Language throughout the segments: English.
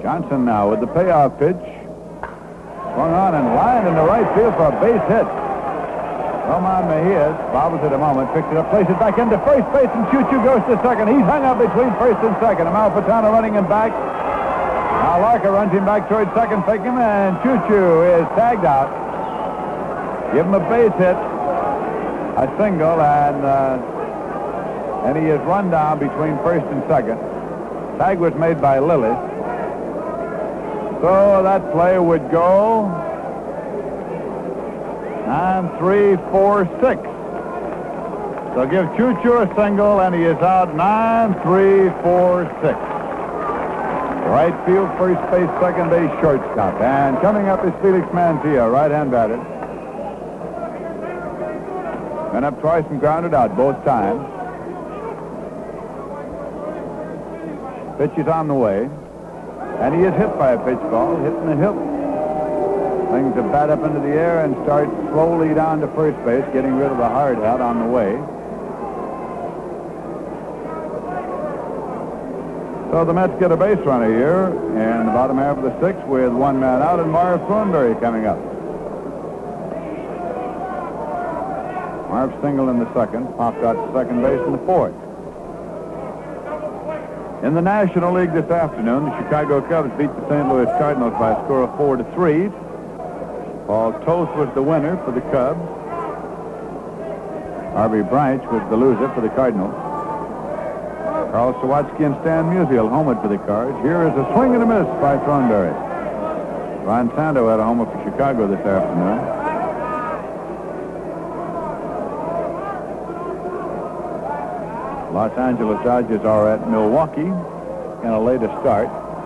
Johnson now with the payoff pitch. Swung on and lined into right field for a base hit. Roman Mejias bobbles it a moment, picks it up, places it back into first base, and Choo-Choo goes to second. He's hung up between first and second. Amalfitano running him back. Now Larker runs him back towards second, picking him, and Choo-Choo is tagged out. Give him a base hit, a single, and he is run down between first and second. Tag was made by Lillis. So that play would go 9-3-4-6. So give Choo-Choo a single, and he is out 9-3-4-6. Right field, first base, second base, shortstop. And coming up is Felix Mantilla, right-hand batter. Went up twice and grounded out both times. Pitch is on the way. And he is hit by a pitch ball, hit in the hip. Brings the bat up into the air and starts slowly down to first base, getting rid of the hard hat on the way. So the Mets get a base runner here in the bottom half of the sixth with one man out, and Marv Thornberry coming up. Marv single in the second, popped out to second base in the fourth. In the National League this afternoon, the Chicago Cubs beat the St. Louis Cardinals by a score of 4-3. Paul Toth was the winner for the Cubs. Harvey Branch was the loser for the Cardinals. Carl Sawatsky and Stan Musial homered for the Cards. Here is a swing and a miss by Thornberry. Ron Santo had a homer for Chicago this afternoon. Los Angeles Dodgers are at Milwaukee in a later start.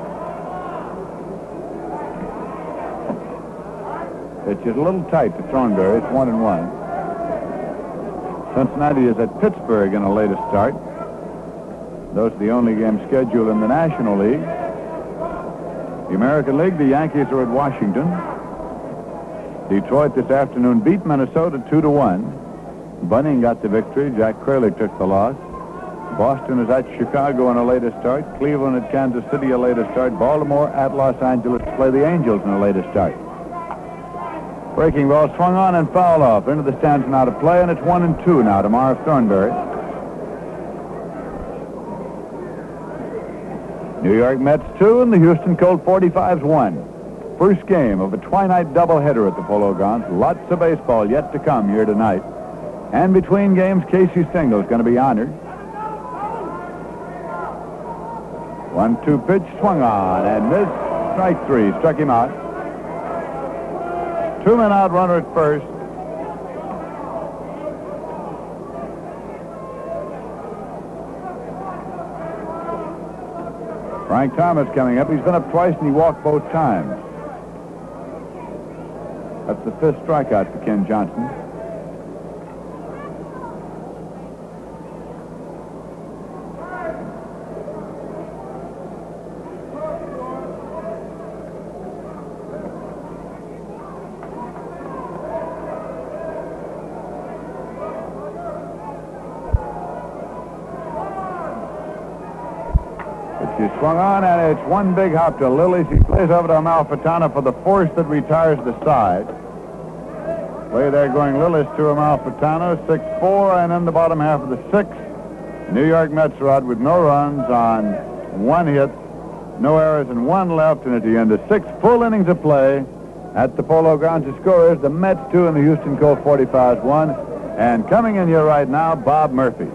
It's just a little tight to Thornberry. It's 1-1. Cincinnati is at Pittsburgh in a later start. Those are the only games scheduled in the National League. The American League, the Yankees are at Washington. Detroit this afternoon beat Minnesota 2-1. Bunning got the victory. Jack Crowley took the loss. Boston is at Chicago in a later start. Cleveland at Kansas City a later start. Baltimore at Los Angeles to play the Angels in a later start. Breaking ball swung on and fouled off. Into the stands now to play, and it's 1-2 now to Marv Thornberry. New York Mets 2 and the Houston Colt 45s 1. First game of a twilight doubleheader at the Polo Grounds. Lots of baseball yet to come here tonight. And between games, Casey Stengel is going to be honored. 1-2 pitch, swung on and missed. Strike three, struck him out. 2 men out, runner at first. Frank Thomas coming up. He's been up twice and he walked both times. That's the fifth strikeout for Ken Johnson. She swung on, and it's one big hop to Lillis. He plays over to Amalfitano for the force that retires the side. Play there going Lillis to Amalfitano, 6-4, and in the bottom half of the sixth, New York Mets are out with no runs on one hit, no errors, and one left, and at the end of 6 full innings of play at the Polo Grounds, the score is the Mets 2 and the Houston Colt 45s 1. And coming in here right now, Bob Murphy.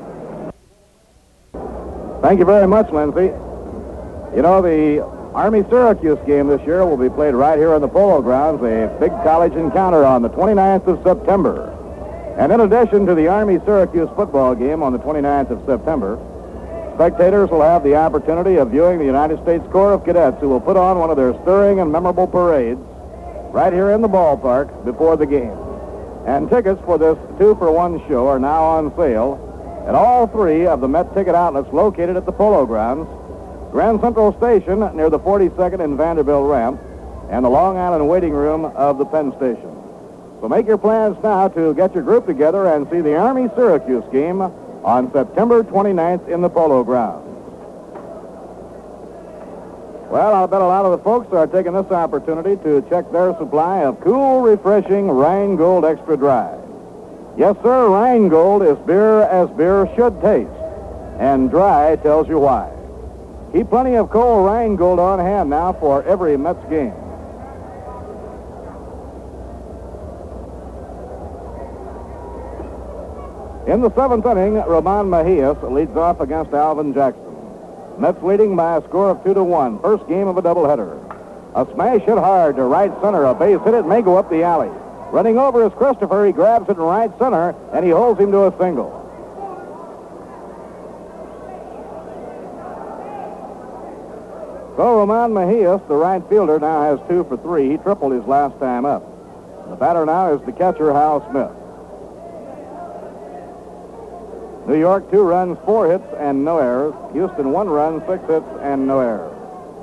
Thank you very much, Lindsay. You know, the Army-Syracuse game this year will be played right here on the Polo Grounds, a big college encounter on the 29th of September. And in addition to the Army-Syracuse football game on the 29th of September, spectators will have the opportunity of viewing the United States Corps of Cadets, who will put on one of their stirring and memorable parades right here in the ballpark before the game. And tickets for this 2-for-1 show are now on sale at all 3 of the Met ticket outlets located at the Polo Grounds: Grand Central Station near the 42nd and Vanderbilt ramp, and the Long Island waiting room of the Penn Station. So make your plans now to get your group together and see the Army-Syracuse game on September 29th in the Polo Grounds. Well, I'll bet a lot of the folks are taking this opportunity to check their supply of cool, refreshing Rheingold Extra Dry. Yes, sir, Rheingold is beer as beer should taste, and dry tells you why. Keep plenty of cold Rheingold on hand now for every Mets game. In the seventh inning, Roman Mejias leads off against Alvin Jackson. Mets leading by a score of 2-1. First game of a doubleheader. A smash hit hard to right center. A base hit. It may go up the alley. Running over is Christopher. He grabs it in right center, and he holds him to a single. So Roman Mejias, the right fielder, now has 2 for 3. He tripled his last time up. The batter now is the catcher, Hal Smith. New York, 2 runs, 4 hits, and no errors. Houston, 1 run, 6 hits, and no errors.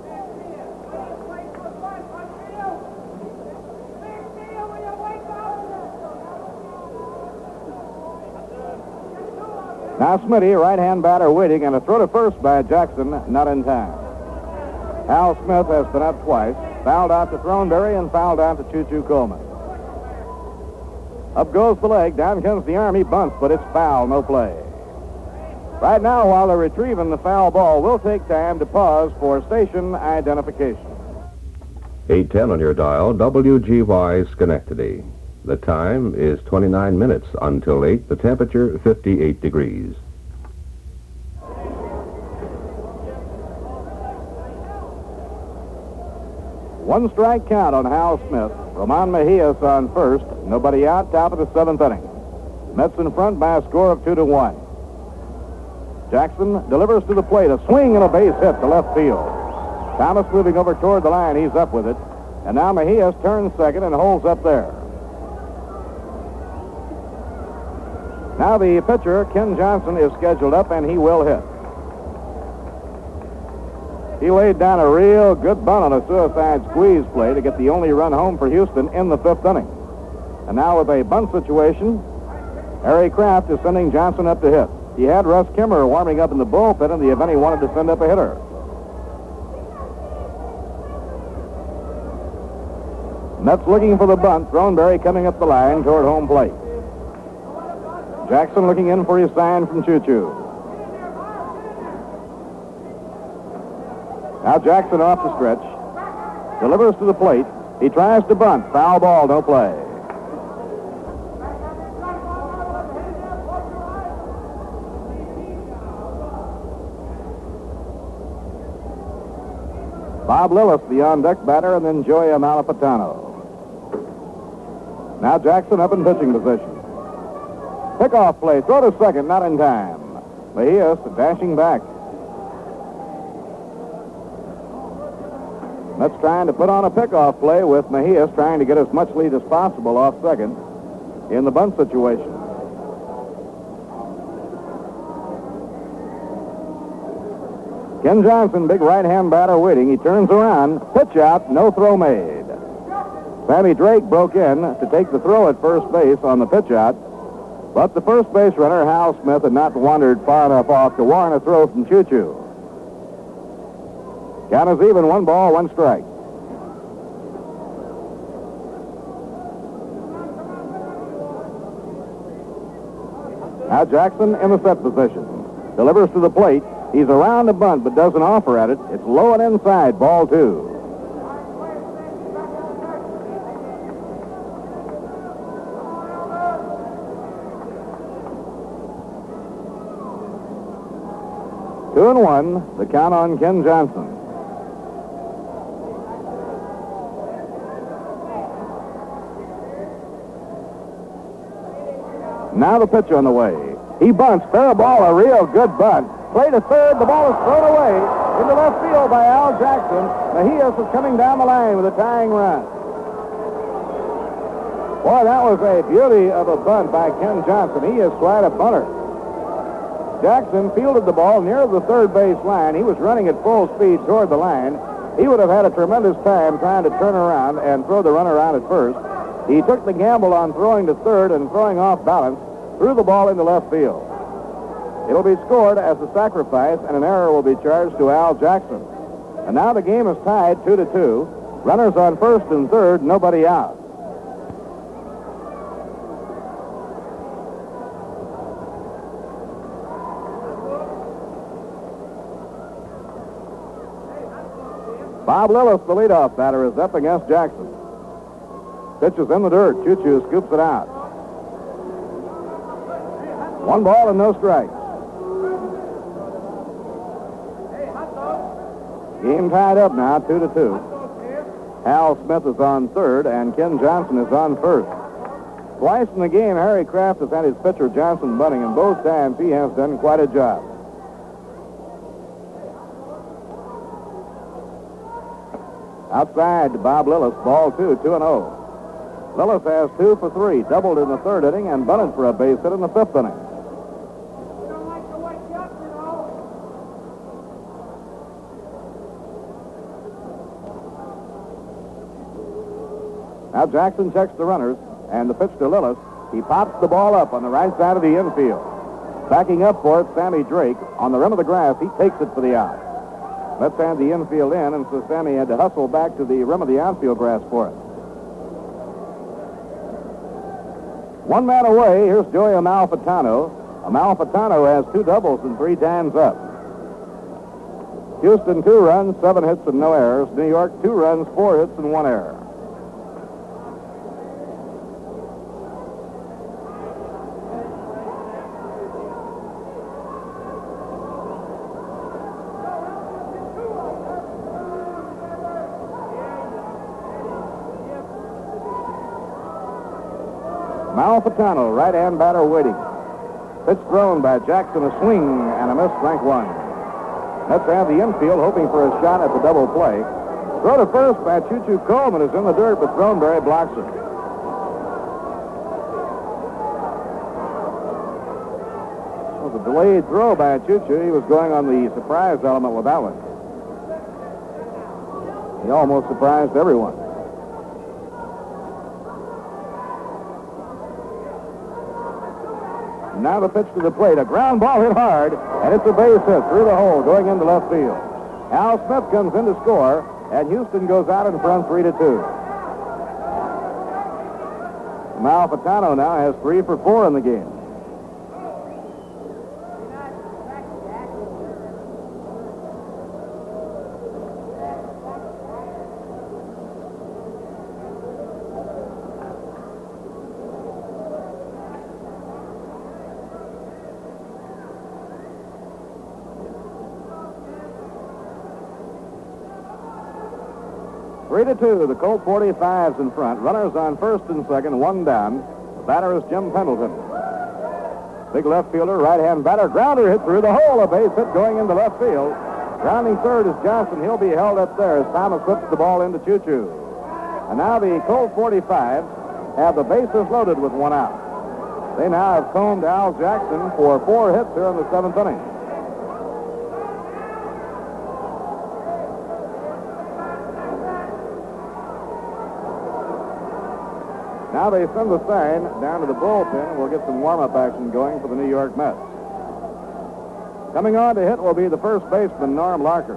Now Smitty, right-hand batter, waiting, and a throw to first by Jackson, not in time. Hal Smith has been up twice, fouled out to Throneberry and fouled out to Choo-Choo Coleman. Up goes the leg, down comes the arm, he bunts, but it's foul, no play. Right now, while they're retrieving the foul ball, we'll take time to pause for station identification. 810 on your dial, WGY Schenectady. The time is 29 minutes until 8, the temperature 58 degrees. One strike count on Hal Smith. Roman Mejias on first. Nobody out, top of the seventh inning. Mets in front by a score of 2-1. Jackson delivers to the plate. A swing and a base hit to left field. Thomas moving over toward the line. He's up with it. And now Mejias turns second and holds up there. Now the pitcher, Ken Johnson, is scheduled up, and he will hit. He laid down a real good bunt on a suicide squeeze play to get the only run home for Houston in the fifth inning. And now with a bunt situation, Harry Kraft is sending Johnson up to hit. He had Russ Kimmer warming up in the bullpen in the event he wanted to send up a hitter. Mets looking for the bunt. Throneberry coming up the line toward home plate. Jackson looking in for his sign from Choo-Choo. Now Jackson off the stretch. Delivers to the plate. He tries to bunt. Foul ball, no play. Bob Lillis, the on-deck batter, and then Joey Malapatano. Now Jackson up in pitching position. Pickoff play, throw to second, not in time. Mejias dashing back. Mets trying to put on a pickoff play with Mejias trying to get as much lead as possible off second in the bunt situation. Ken Johnson, big right-hand batter waiting. He turns around, pitch out, no throw made. Sammy Drake broke in to take the throw at first base on the pitch out, but the first base runner, Hal Smith, had not wandered far enough off to warrant a throw from Choo-Choo. Count is even, 1 ball, 1 strike. Now Jackson in the set position. Delivers to the plate. He's around the bunt, but doesn't offer at it. It's low and inside, ball 2. Two and 1, the count on Ken Johnson. Now the pitch on the way. He bunts, fair ball, a real good bunt. Play to third, the ball is thrown away into left field by Al Jackson. Mejias is coming down the line with a tying run. Boy, that was a beauty of a bunt by Ken Johnson. He is quite a bunter. Jackson fielded the ball near the third base line. He was running at full speed toward the line. He would have had a tremendous time trying to turn around and throw the runner out at first. He took the gamble on throwing to third and throwing off balance, threw the ball into left field. It'll be scored as a sacrifice, and an error will be charged to Al Jackson. And now the game is tied 2-2. Runners on first and third, nobody out. Bob Lillis, the leadoff batter, is up against Jackson. Pitch is in the dirt. Choo-Choo scoops it out. 1 ball and no strikes. Game tied up now, 2-2. Hal Smith is on third, and Ken Johnson is on first. Twice in the game, Harry Kraft has had his pitcher Johnson bunting, and both times he has done quite a job. Outside to Bob Lillis, ball 2, 2-0. Lillis has 2 for 3, doubled in the third inning and bunted for a base hit in the fifth inning. Now Jackson checks the runners, and the pitch to Lillis. He pops the ball up on the right side of the infield. Backing up for it, Sammy Drake. On the rim of the grass, he takes it for the out. Let's hand the infield in, and so Sammy had to hustle back to the rim of the outfield grass for it. 1 man away, here's Joey Amalfitano. Amalfitano has 2 doubles and 3 times up. Houston, 2 runs, 7 hits and no errors. New York, 2 runs, 4 hits and 1 error. Amalfitano, right-hand batter waiting. Pitch thrown by Jackson, a swing and a miss, strike 1. Let's have the infield hoping for a shot at the double play. Throw to first by Choo-Choo Coleman is in the dirt, but Throneberry blocks it. It was a delayed throw by Choo-Choo. He was going on the surprise element with that one. He almost surprised everyone. Now the pitch to the plate. A ground ball hit hard, and it's a base hit through the hole going into left field. Al Smith comes in to score, and Houston goes out in front 3-2. Amalfitano now has 3 for 4 in the game. Three to 2, the Colt 45's in front. Runners on first and second, 1 down. The batter is Jim Pendleton. Big left fielder, right-hand batter. Grounder hit through the hole. A base hit going into left field. Grounding third is Johnson. He'll be held up there as Thomas flips the ball into Choo-Choo. And now the Colt 45 have the bases loaded with 1 out. They now have combed Al Jackson for 4 hits here in the 7th inning. Now they send the sign down to the bullpen. We'll get some warm-up action going for the New York Mets. Coming on to hit will be the first baseman, Norm Larker.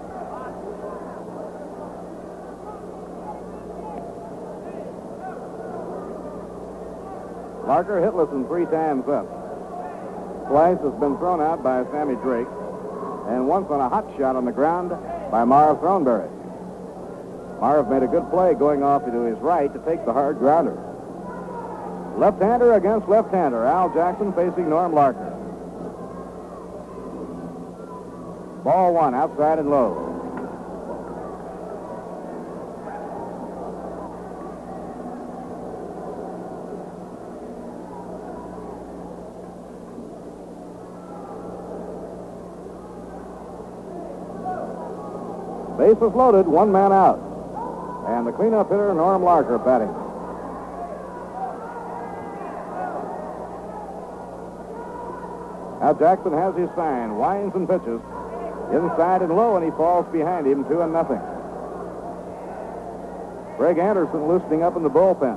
Larker hitless and 3 times up. Twice has been thrown out by Sammy Drake, and once on a hot shot on the ground by Marv Throneberry. Marv made a good play going off to his right to take the hard grounder. Left-hander against left-hander. Al Jackson facing Norm Larker. Ball 1, outside and low. Bases loaded, 1 man out. And the cleanup hitter, Norm Larker, batting. Now Jackson has his sign, winds and pitches. Inside and low, and he falls behind him, 2-0. Greg Anderson loosening up in the bullpen.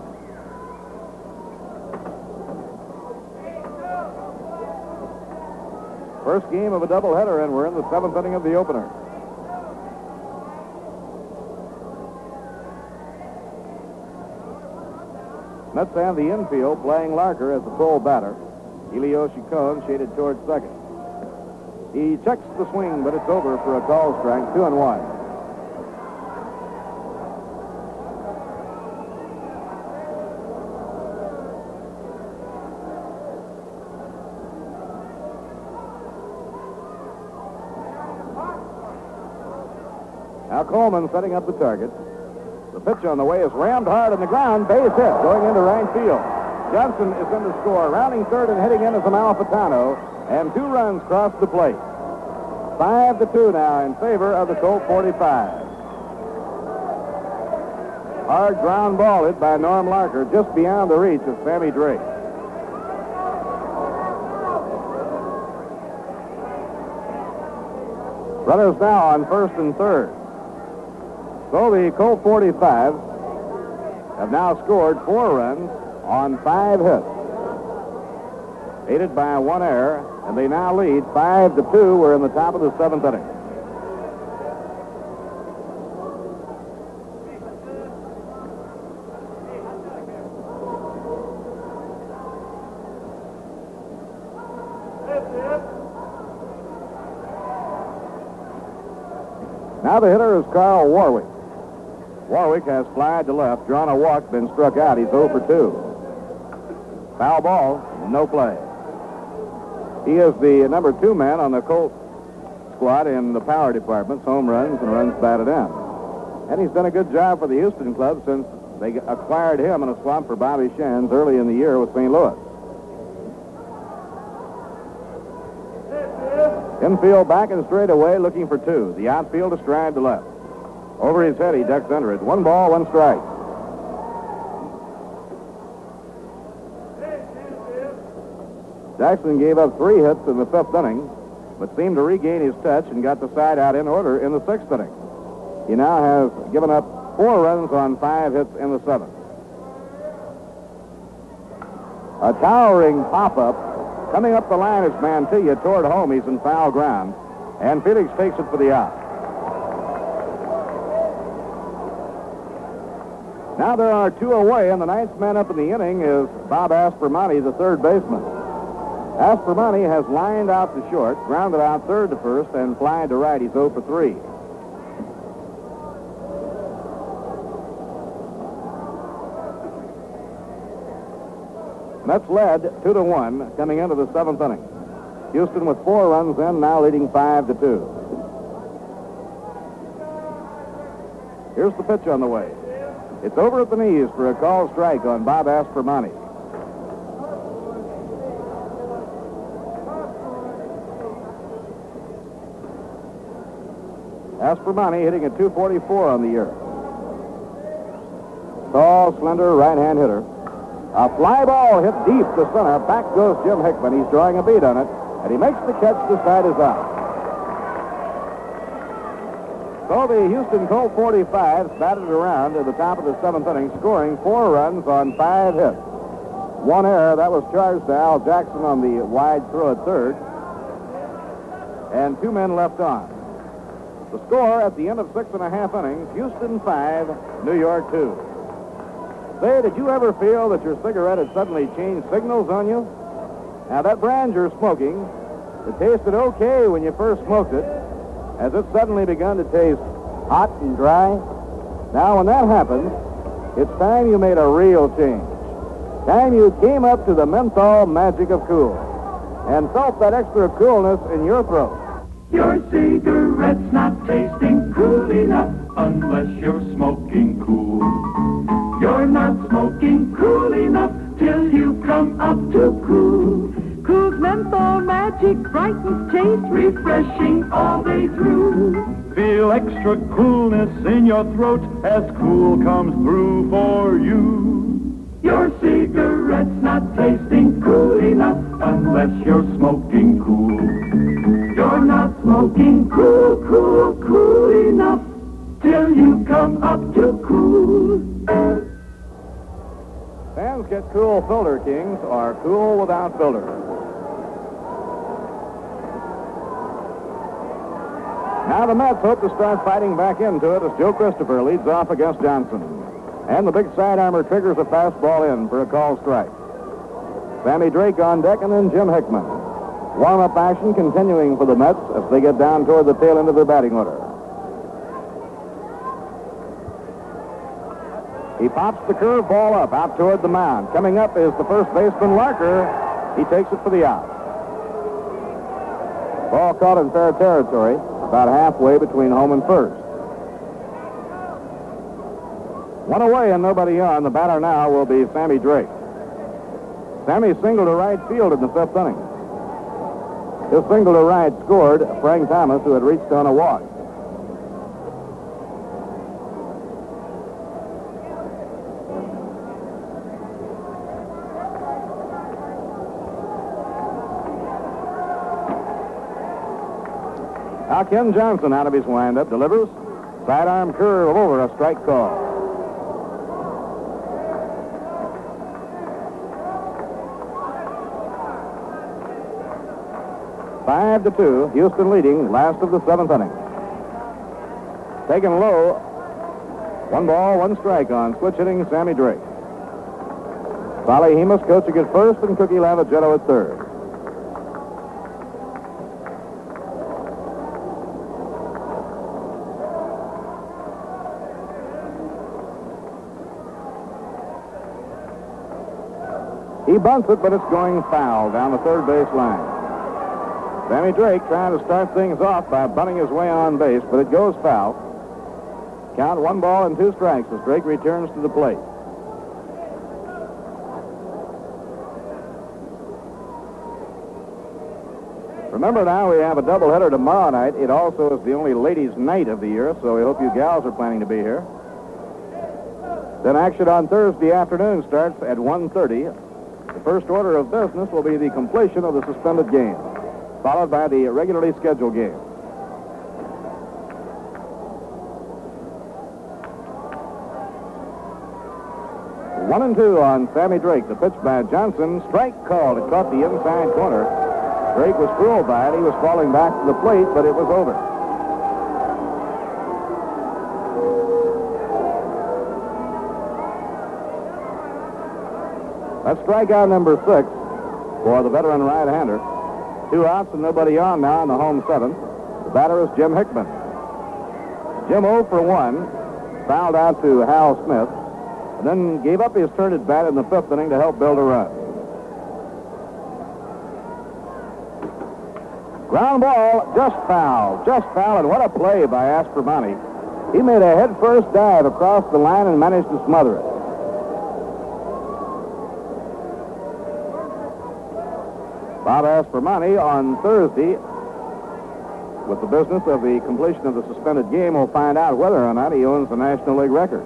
First game of a doubleheader, and we're in the 7th inning of the opener. Mets have the infield playing Larker as the full batter. Elio Chacon shaded towards second. He checks the swing, but it's over for a call strike, 2-1. Now Coleman setting up the target. The pitch on the way is rammed hard on the ground. Base hit going into right field. Johnson is in to score. Rounding third and hitting in is Amalfitano. And 2 runs cross the plate. 5-2 now in favor of the Colt 45. Hard ground ball hit by Norm Larker just beyond the reach of Sammy Drake. Runners now on first and third. So the Colt 45 have now scored 4 runs on 5 hits, aided by 1 error, and they now lead 5-2. We're in the top of the 7th inning. Now the hitter is Carl Warwick. Warwick has flied to left, drawn a walk, been struck out. He's 0 for 2. Foul ball, no play. He is the number 2 man on the Colt squad in the power departments, home runs and runs batted in. And he's done a good job for the Houston club since they acquired him in a swap for Bobby Shands early in the year with St. Louis. Infield back and straight away, looking for 2. The outfield a stride to left. Over his head, he ducks under it. 1 ball, 1 strike. Jackson gave up 3 hits in the 5th inning, but seemed to regain his touch and got the side out in order in the 6th inning. He now has given up 4 runs on 5 hits in the 7th. A towering pop-up coming up the line is Mantilla toward home. He's in foul ground, and Felix takes it for the out. Now there are 2 away, and the 9th man up in the inning is Bob Aspromonte, the 3rd baseman. Aspromonte has lined out to short, grounded out third to first, and flying to right. He's 0 for 3. Mets led 2-1 coming into the 7th inning. Houston with 4 runs in, now leading 5-2. Here's the pitch on the way. It's over at the knees for a called strike on Bob Aspromonte. Aspromonte hitting a .244 on the year. Tall, slender, right-hand hitter. A fly ball hit deep to center. Back goes Jim Hickman. He's drawing a bead on it, and he makes the catch. The side is out. So the Houston Colt 45 batted around at the top of the 7th inning, scoring 4 runs on 5 hits. 1 error. That was charged to Al Jackson on the wide throw at third. And 2 men left on. The score at the end of 6.5 innings, Houston 5, New York 2. Say, did you ever feel that your cigarette had suddenly changed signals on you? Now, that brand you're smoking, it tasted okay when you first smoked it. Has it suddenly begun to taste hot and dry? Now, when that happens, it's time you made a real change. Time you came up to the menthol magic of cool and felt that extra coolness in your throat. Your cigarette's not tasting cool enough unless you're smoking cool. You're not smoking cool enough till you come up to cool. Cool's menthol magic brightens taste, Refreshing all day through. Feel extra coolness in your throat as cool comes through for you. Your cigarette's not tasting cool enough unless you're smoking cool. You're not smoking cool, cool, cool enough till you come up to cool. Fans get cool filter kings or cool without filter. Now the Mets hope to start fighting back into it as Joe Christopher leads off against Johnson. And the big sidearmer triggers a fastball in for a called strike. Sammy Drake on deck, and then Jim Hickman. Warm-up action continuing for the Mets as they get down toward the tail end of their batting order. He pops the curve ball up out toward the mound. Coming up is the first baseman, Larker. He takes it for the out. Ball caught in fair territory, about halfway between home and first. One away and nobody on. The batter now will be Sammy Drake. Sammy singled to right field in the fifth inning. His single to right scored Frank Thomas, who had reached on a walk. Now Ken Johnson out of his windup delivers. Sidearm curve over, a strike call. Five to 2, Houston leading, last of the seventh inning. Taken low, 1 ball, 1 strike on switch hitting Sammy Drake. Solly Hemus coaching at first and Cookie Lavagetto at third. He bunts it, but it's going foul down the third base line. Sammy Drake trying to start things off by bunting his way on base, but it goes foul. Count 1 ball and 2 strikes as Drake returns to the plate. Remember now, we have a doubleheader tomorrow night. It also is the only ladies' night of the year, so we hope you gals are planning to be here. Then action on Thursday afternoon starts at 1:30. The first order of business will be the completion of the suspended game, followed by the regularly scheduled game. One and 2 on Sammy Drake. The pitch by Johnson. Strike called. It caught the inside corner. Drake was fooled by it. He was falling back to the plate, but it was over. That's strikeout number 6 for the veteran right-hander. 2 outs and nobody on now in the home seventh. The batter is Jim Hickman. Jim 0 for 1, fouled out to Hal Smith, and then gave up his turn at bat in the fifth inning to help build a run. Ground ball, just foul, and what a play by Aspromonte. He made a head-first dive across the line and managed to smother it. Bob Aspromonte on Thursday, with the business of the completion of the suspended game, will find out whether or not he owns the National League record.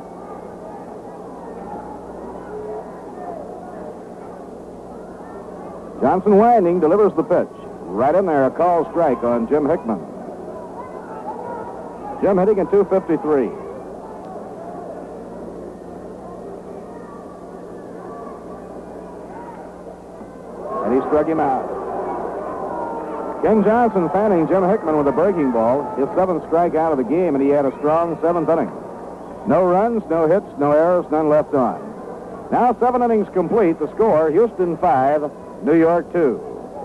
Johnson winding, delivers the pitch. Right in there, a call strike on Jim Hickman. Jim hitting at .253. And he struck him out. Ken Johnson fanning Jim Hickman with a breaking ball, his 7th strikeout of the game, and he had a strong 7th inning. No runs, no hits, no errors, none left on. Now 7 innings complete. The score, Houston 5, New York 2.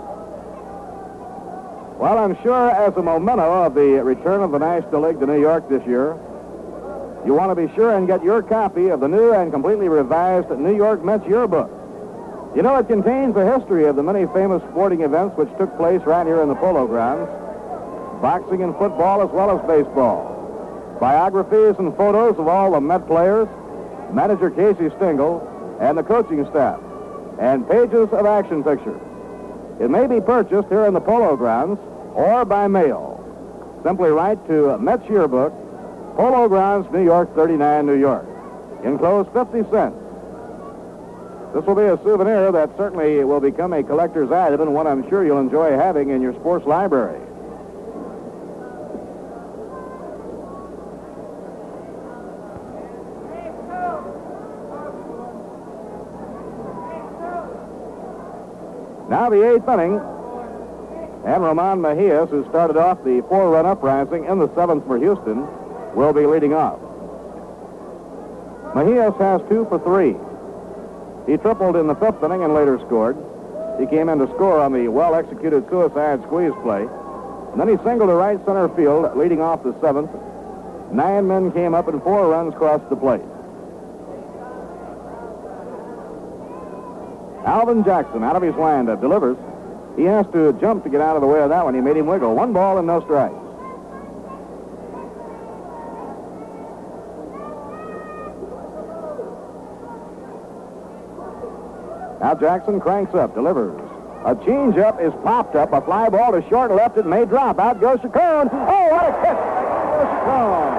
Well, I'm sure as a memento of the return of the National League to New York this year, you want to be sure and get your copy of the new and completely revised New York Mets yearbook. You know, it contains a history of the many famous sporting events which took place right here in the Polo Grounds, boxing and football as well as baseball. Biographies and photos of all the Met players, manager Casey Stengel, and the coaching staff, and pages of action pictures. It may be purchased here in the Polo Grounds or by mail. Simply write to Mets Yearbook, Polo Grounds, New York, 39, New York. Enclosed 50 cents. This will be a souvenir that certainly will become a collector's item and one I'm sure you'll enjoy having in your sports library. Now the 8th inning, and Roman Mejias, who started off the 4-run uprising in the 7th for Houston, will be leading off. Mejias has 2 for 3. He tripled in the 5th inning and later scored. He came in to score on the well-executed suicide squeeze play. And then he singled to right center field, leading off the 7th. 9 men came up and 4 runs crossed the plate. Alvin Jackson out of his windup delivers. He has to jump to get out of the way of that one. He made him wiggle. 1 ball and no strikes. Now Jackson cranks up, delivers. A changeup is popped up. A fly ball to short left. It may drop. Out goes Chacon. Oh, what a catch! Chacon.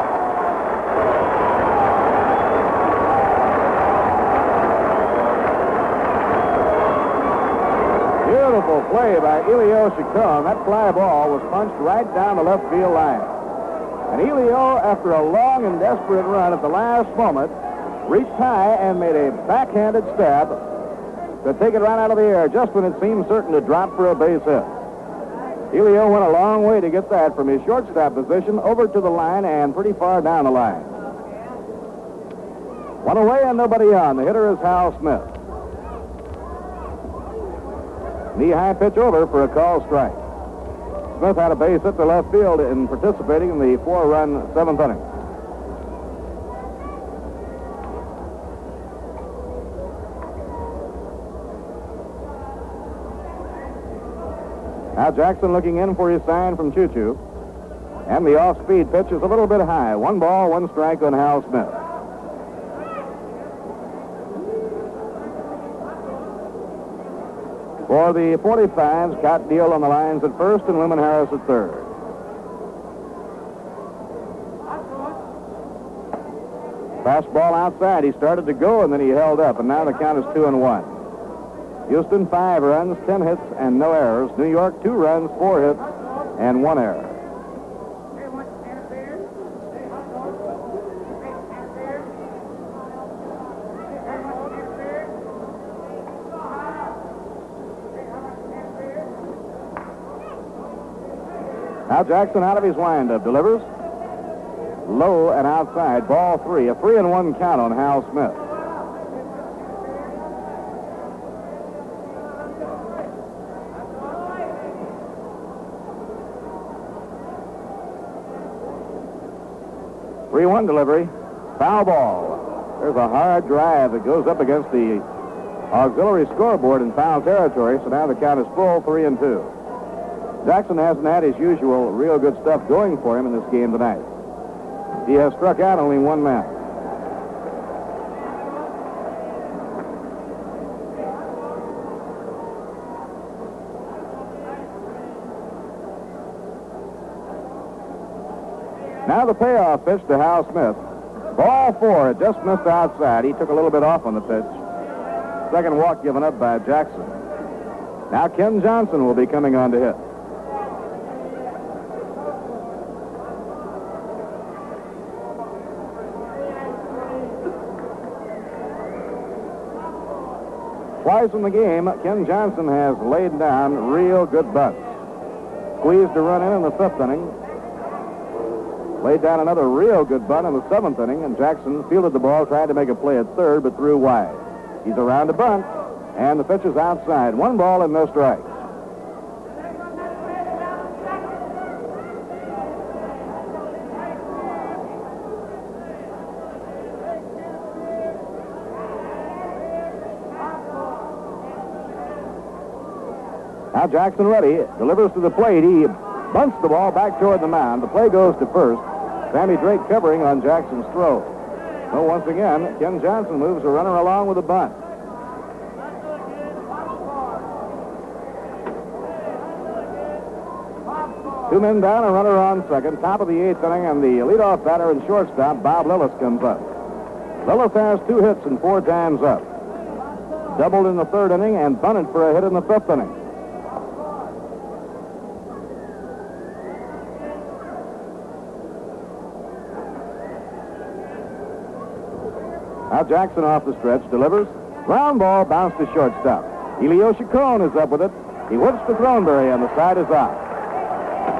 Beautiful play by Elio Chacon. That fly ball was punched right down the left field line. And Elio, after a long and desperate run at the last moment, reached high and made a backhanded stab to take it right out of the air just when it seemed certain to drop for a base hit. Elio went a long way to get that from his shortstop position over to the line and pretty far down the line. 1 away and nobody on. The hitter is Hal Smith. Knee-high pitch over for a call strike. Smith had a base hit to left field in participating in the 4-run 7th inning. Now Jackson looking in for his sign from Choo-Choo. And the off-speed pitch is a little bit high. 1 ball, 1 strike on Hal Smith. For the 45s, Cott Deal on the lines at first and Lumen Harris at third. Fastball outside. He started to go and then he held up, and now the count is 2-1. Houston, 5 runs, 10 hits, and no errors. New York, 2 runs, 4 hits, and 1 error. Now Jackson out of his windup delivers. Low and outside, ball 3. A 3-1 count on Hal Smith. Three-one delivery. Foul ball. There's a hard drive that goes up against the auxiliary scoreboard in foul territory, so now the count is full, 3-2. Jackson hasn't had his usual real good stuff going for him in this game tonight. He has struck out only 1 man. Now the payoff pitch to Hal Smith. Ball 4. It just missed outside. He took a little bit off on the pitch. Second walk given up by Jackson. Now Ken Johnson will be coming on to hit. Twice in the game, Ken Johnson has laid down real good bunts. Squeezed a run in the 5th inning. Laid down another real good bunt in the 7th inning, and Jackson fielded the ball, tried to make a play at third, but threw wide. He's around a bunt, and the pitch is outside. 1 ball and no strikes. Now Jackson ready, delivers to the plate. He bunts the ball back toward the mound. The play goes to first. Sammy Drake covering on Jackson's throw. So once again, Ken Johnson moves a runner along with a bunt. Two men down, a runner on second. Top of the 8th inning, and the leadoff batter and shortstop, Bob Lillis, comes up. Lillis has 2 hits and 4 times up. Doubled in the 3rd inning and bunted for a hit in the 5th inning. Now Jackson off the stretch, delivers. Ground ball, bounced to shortstop. Elio Chacon is up with it. He whips to Throneberry, and the side is out.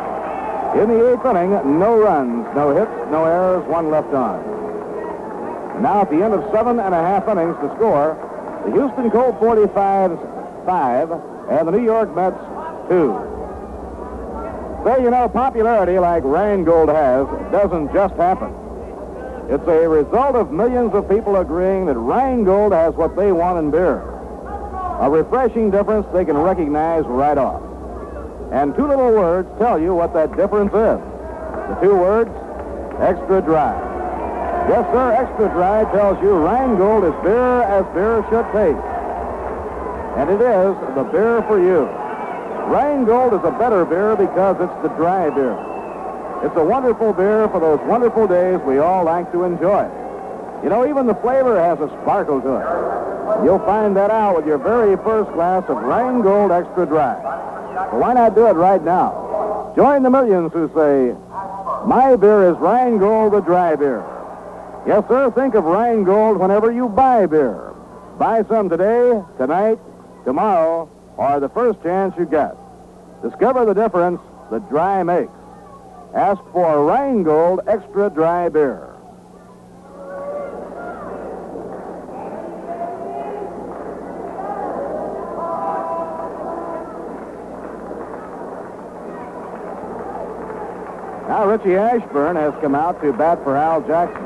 In the 8th inning, no runs, no hits, no errors, 1 left on. And now at the end of 7.5 innings to score, the Houston Colt 45s 5 and the New York Mets 2. So, you know, popularity like Rheingold has doesn't just happen. It's a result of millions of people agreeing that Rheingold has what they want in beer. A refreshing difference they can recognize right off. And two little words tell you what that difference is. The two words, extra dry. Yes, sir, extra dry tells you Rheingold is beer as beer should taste. And it is the beer for you. Rheingold is a better beer because it's the dry beer. It's a wonderful beer for those wonderful days we all like to enjoy. You know, even the flavor has a sparkle to it. You'll find that out with your very first glass of Rheingold Extra Dry. So why not do it right now? Join the millions who say, my beer is Rheingold, the dry beer. Yes, sir, think of Rheingold whenever you buy beer. Buy some today, tonight, tomorrow, or the first chance you get. Discover the difference that dry makes. Ask for Rheingold Extra Dry Beer. Now Richie Ashburn has come out to bat for Al Jackson.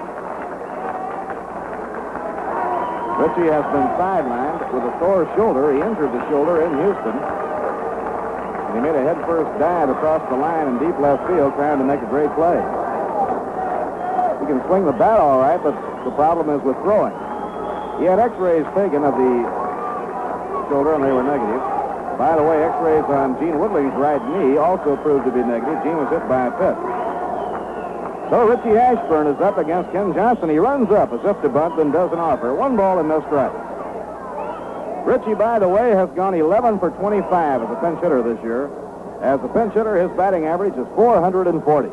Richie has been sidelined with a sore shoulder. He injured the shoulder in Houston. And he made a headfirst dive across the line in deep left field trying to make a great play. He can swing the bat all right, but the problem is with throwing. He had x-rays taken of the shoulder, and they were negative. By the way, x-rays on Gene Woodling's right knee also proved to be negative. Gene was hit by a pitch. So Richie Ashburn is up against Ken Johnson. He runs up as if to bunt, then does an offer. 1 ball and no strikes. Richie, by the way, has gone 11 for 25 as a pinch hitter this year. As a pinch hitter, his batting average is .440.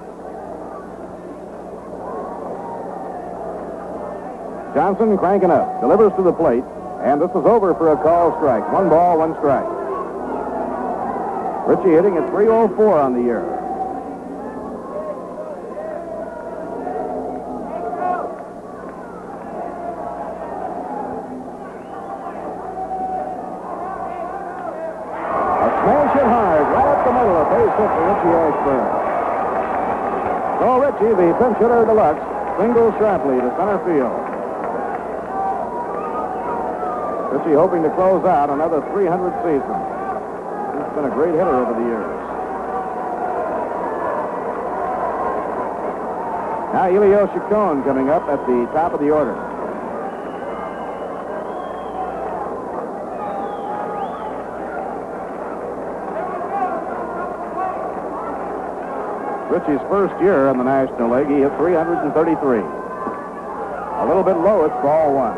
Johnson cranking up, delivers to the plate, and this is over for a call strike. 1 ball, 1 strike. Richie hitting at .304 on the year. So Richie, the pinch hitter deluxe, singles sharply to center field. Richie hoping to close out another 300 season. He's been a great hitter over the years. Now Elio Chacon coming up at the top of the order. Richie's first year in the National League, he hit .333. A little bit low, it's ball 1.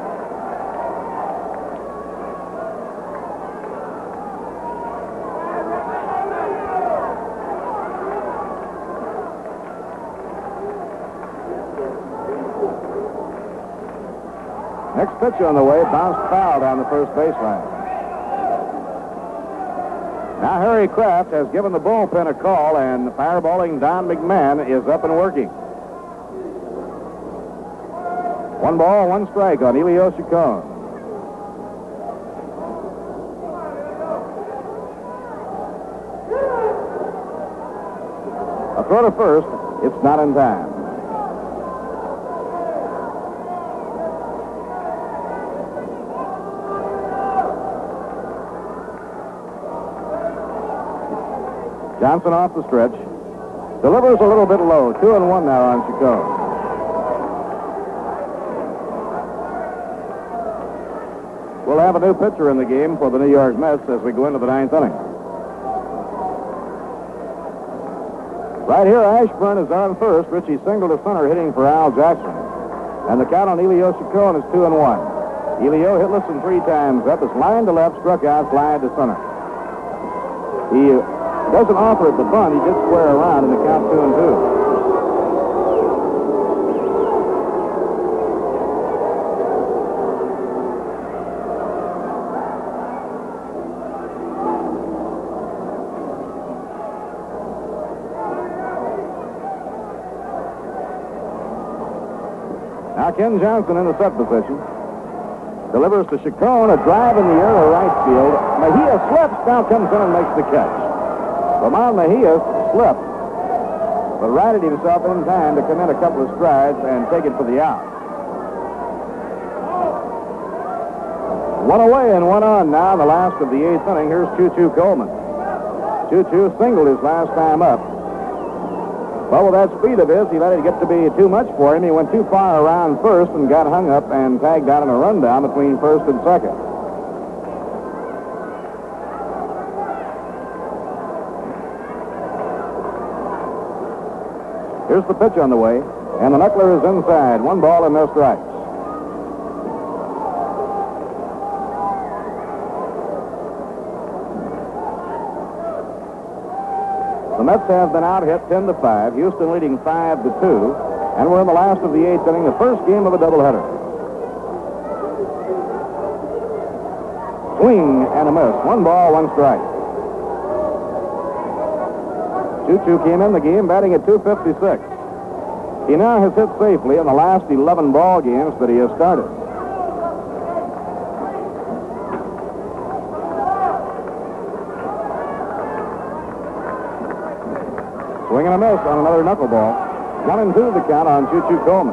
Next pitch on the way, bounced foul down the first baseline. Now Harry Kraft has given the bullpen a call, and fireballing Don McMahon is up and working. 1 ball, 1 strike on Elio Chacon. A throw to first. It's not in time. Johnson off the stretch. Delivers a little bit low. 2-1 now on Chacon. We'll have a new pitcher in the game for the New York Mets as we go into the 9th inning. Right here, Ashburn is on first. Richie singled to center, hitting for Al Jackson. And the count on Elio Chacon is 2-1. Elio hitless and 3 times up. Is line to left, struck out, fly to center. He doesn't offer at the bunt. He did square around in the count 2-2. Now Now Ken Johnson in the set position. Delivers to Chacon, a drive in the air to right field. Mejia slips, now comes in and makes the catch. Ramon Mejia slipped, but righted himself in time to come in a couple of strides and take it for the out. One away and one on now in the last of the 8th inning. Here's Choo-Choo Coleman. Choo-Choo singled his last time up. But with that speed of his, he let it get to be too much for him. He went too far around first and got hung up and tagged out in a rundown between first and second. Here's the pitch on the way, and the knuckler is inside. 1 ball and no strikes. The Mets have been out hit 10-5. Houston leading 5-2, and we're in the last of the 8th inning, the first game of a doubleheader. Swing and a miss. 1 ball, 1 strike. Choo-Choo came in the game batting at .256. He now has hit safely in the last 11 ball games that he has started. Swing and a miss on another knuckleball. 1-2 the count on Choo-Choo Coleman.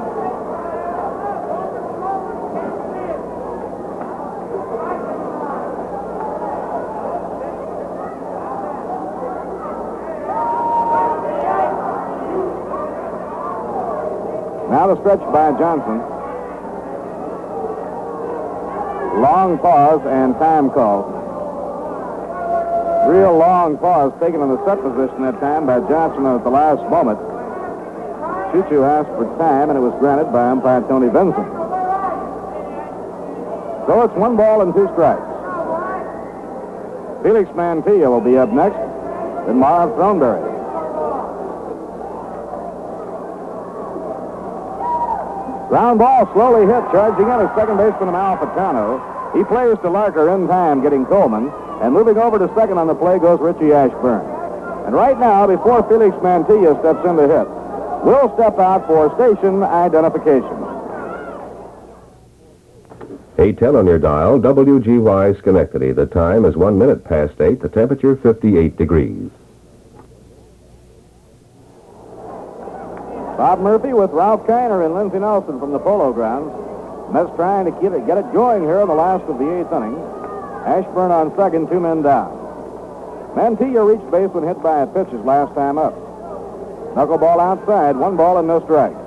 Now the stretch by Johnson. Long pause and time call. Real long pause taken in the set position that time by Johnson at the last moment. Choo-Choo asked for time, and it was granted by umpire Tony Benson. So it's 1 ball and 2 strikes. Felix Mantilla will be up next, then Marv Throneberry. Ground ball slowly hit, charging in as second baseman Amalfitano. He plays to Larker in time, getting Coleman. And moving over to second on the play goes Richie Ashburn. And right now, before Felix Mantilla steps in to hit, we'll step out for station identification. 8:10 on your dial, WGY Schenectady. The time is 1 minute past 8. The temperature 58 degrees. Bob Murphy with Ralph Kiner and Lindsey Nelson from the Polo Grounds. Mets trying to get it going here in the last of the 8th inning. Ashburn on second, 2 men down. Mantilla reached base when hit by a pitch his last time up. Knuckleball outside, 1 ball and no strikes.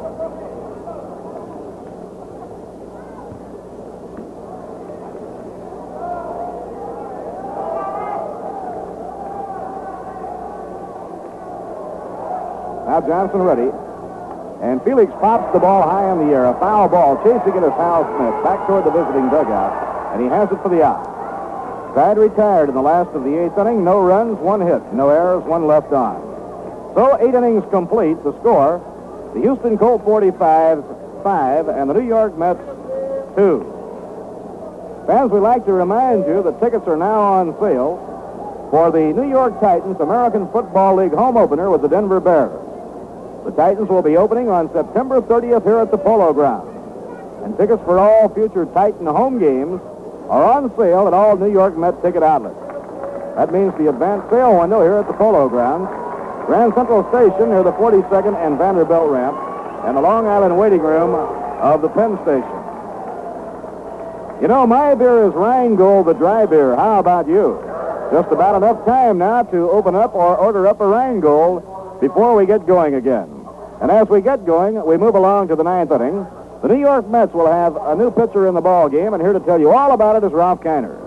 Now Johnson ready. And Felix pops the ball high in the air. A foul ball chasing it is Hal Smith back toward the visiting dugout. And he has it for the out. Side retired in the last of the 8th inning. No runs, 1 hit. No errors, 1 left on. So 8 innings complete. The score, the Houston Colt 45, 5, and the New York Mets 2. Fans, we'd like to remind you that tickets are now on sale for the New York Titans American Football League home opener with the Denver Bears. The Titans will be opening on September 30th here at the Polo Grounds. And tickets for all future Titan home games are on sale at all New York Met ticket outlets. That means the advanced sale window here at the Polo Grounds, Grand Central Station near the 42nd and Vanderbilt ramp, and the Long Island waiting room of the Penn Station. You know, my beer is Rheingold, the dry beer. How about you? Just about enough time now to open up or order up a Rheingold before we get going again. And as we get going, we move along to the 9th inning. The New York Mets will have a new pitcher in the ball game, and here to tell you all about it is Ralph Kiner.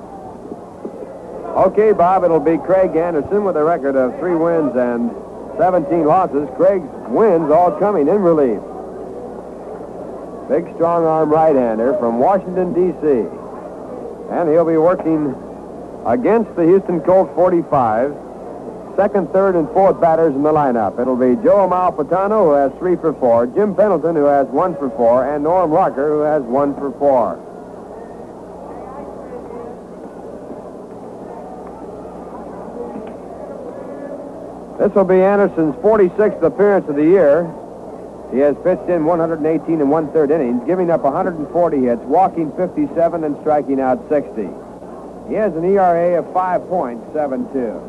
Okay, Bob, it'll be Craig Anderson with a record of 3 wins and 17 losses. Craig's wins all coming in relief. Big, strong arm right-hander from Washington, D.C. And he'll be working against the Houston Colt 45. Second, third, and fourth batters in the lineup. It'll be Joe Amalfitano, who has 3 for 4, Jim Pendleton, who has 1 for 4, and Norm Larker, who has 1 for 4. This will be Anderson's 46th appearance of the year. He has pitched in 118 and one-third innings, giving up 140 hits, walking 57, and striking out 60. He has an ERA of 5.72.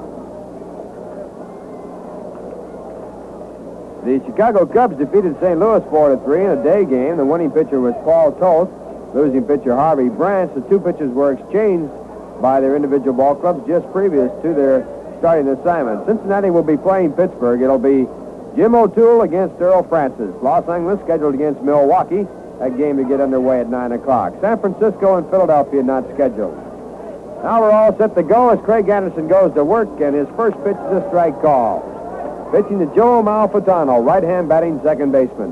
The Chicago Cubs defeated St. Louis 4-3 in a day game. The winning pitcher was Paul Toth. Losing pitcher Harvey Brantz. The two pitchers were exchanged by their individual ball clubs just previous to their starting assignment. Cincinnati will be playing Pittsburgh. It'll be Jim O'Toole against Earl Francis. Los Angeles scheduled against Milwaukee. That game to get underway at 9 o'clock. San Francisco and Philadelphia not scheduled. Now we're all set to go as Craig Anderson goes to work, and his first pitch is a strike call. Pitching to Joe Malfitano, right-hand batting second baseman.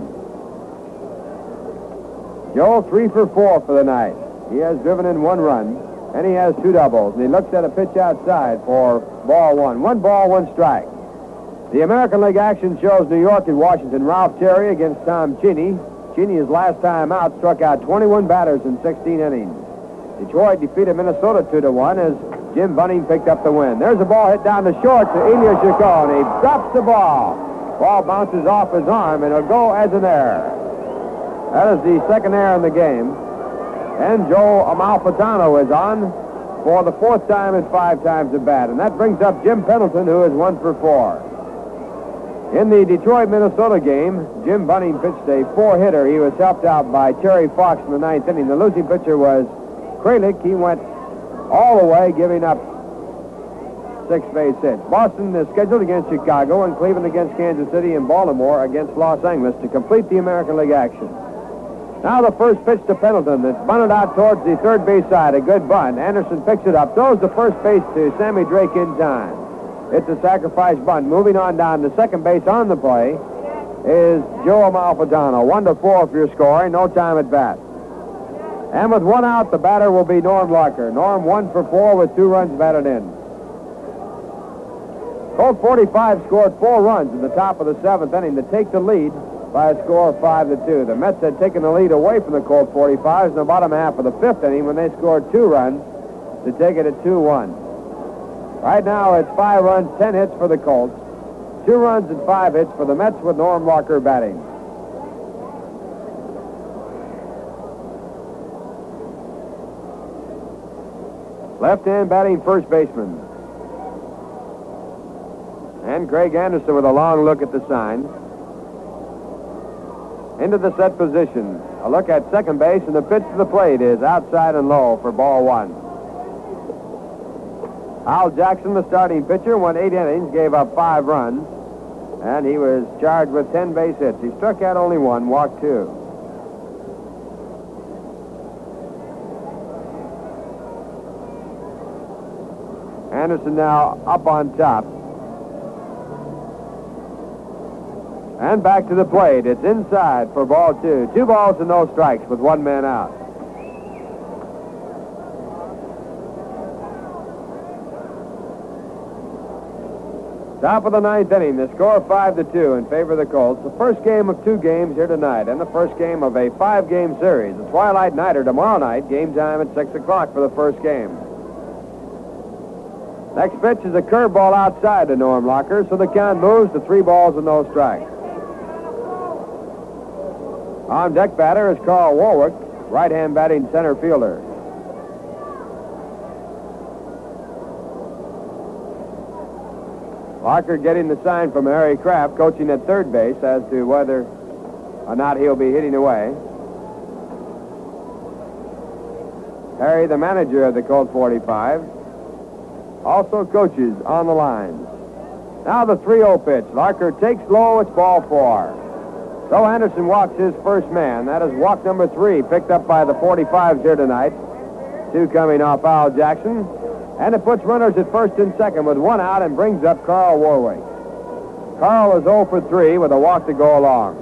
Joe 3 for 4 for the night. He has driven in 1 run, and he has 2 doubles. And he looks at a pitch outside for ball 1. 1 ball, 1 strike. The American League action shows New York and Washington. Ralph Terry against Tom Cheney. Cheney, his last time out, struck out 21 batters in 16 innings. Detroit defeated Minnesota 2-1 as Jim Bunning picked up the win. There's a ball hit down the short to Ilya Chacon. He drops the ball. Ball bounces off his arm, and it'll go as an error. That is the second error in the game. And Joe Amalfitano is on for the 4th time and 5 times at bat. And that brings up Jim Pendleton, who is 1 for 4. In the Detroit-Minnesota game, Jim Bunning pitched a 4-hitter. He was helped out by Terry Fox in the 9th inning. The losing pitcher was Kralik. He went all the way, giving up 6 base hits. Boston is scheduled against Chicago, and Cleveland against Kansas City, and Baltimore against Los Angeles to complete the American League action. Now the first pitch to Pendleton. It's bunted out towards the third base side. A good bunt. Anderson picks it up, throws the first base to Sammy Drake in time. It's a sacrifice bunt. Moving on down to second base on the play is Joe Amalfitano. 1-4 if you're scoring. No time at bat. And with 1 out, the batter will be Norm Larker. Norm 1 for 4 with 2 runs batted in. Colt 45 scored 4 runs in the top of the 7th inning to take the lead by a score of 5-2. The Mets had taken the lead away from the Colt 45s in the bottom half of the 5th inning when they scored 2 runs to take it at 2-1. Right now it's 5 runs, 10 hits for the Colts, 2 runs and 5 hits for the Mets with Norm Larker batting. Left-hand batting first baseman. And Craig Anderson with a long look at the sign. Into the set position. A look at second base, and the pitch to the plate is outside and low for ball 1. Al Jackson, the starting pitcher, went 8 innings, gave up 5 runs, and he was charged with 10 base hits. He struck out only 1, walked 2. Anderson now up on top. And back to the plate. It's inside for ball 2. 2 balls and no strikes with 1 man out. Top of the 9th inning, the score 5-2 in favor of the Colts. The first game of 2 games here tonight, and the first game of a 5-game series. The Twilight Nighter tomorrow night, game time at 6 o'clock for the first game. Next pitch is a curveball outside to Norm Larker, so the count moves to 3 balls and no strikes. On deck batter is Carl Warwick, right-hand batting center fielder. Larker getting the sign from Harry Kraft, coaching at third base, as to whether or not he'll be hitting away. Harry, the manager of the Colt 45, also coaches on the lines. Now the 3-0 pitch. Larker takes low. It's ball 4. So Anderson walks his first man. That is walk number 3, picked up by the 45s here tonight. 2 coming off Al Jackson. And it puts runners at first and second with 1 out and brings up Carl Warwick. Carl is 0 for 3 with a walk to go along.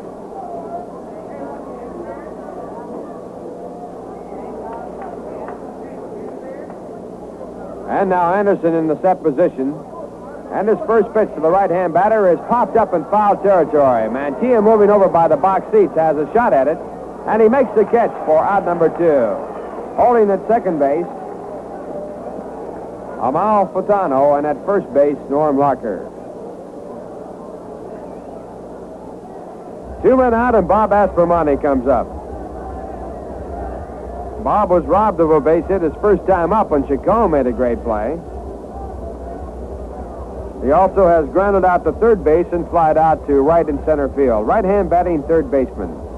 And now Anderson in the set position. And his first pitch to the right-hand batter is popped up in foul territory. Mantilla, moving over by the box seats, has a shot at it. And he makes the catch for out number 2. Holding at second base, Amalfitano, and at first base, Norm Larker. 2 men out, and Bob Aspromonte comes up. Bob was robbed of a base hit his first time up when Chacon made a great play. He also has grounded out to third base and flied out to right and center field. Right-hand batting third baseman.